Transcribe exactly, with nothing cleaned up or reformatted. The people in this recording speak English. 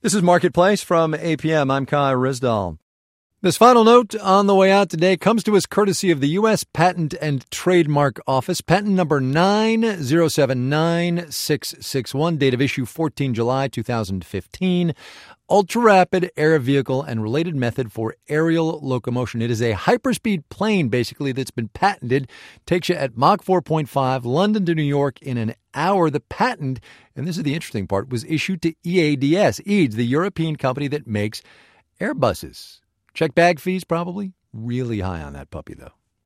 This is Marketplace from A P M. I'm Kai Rizdal. This final note on the way out today comes to us courtesy of the U S Patent and Trademark Office. Patent number nine zero seven nine six six one, date of issue fourteen July two thousand fifteen. Ultra-rapid air vehicle and related method for aerial locomotion. It is a hyperspeed plane, basically, that's been patented. Takes you at Mach four point five, London to New York in an hour. The patent, and this is the interesting part, was issued to E A D S, E A D S, the European company that makes Airbuses. Check bag fees, probably. Really high on that puppy, though.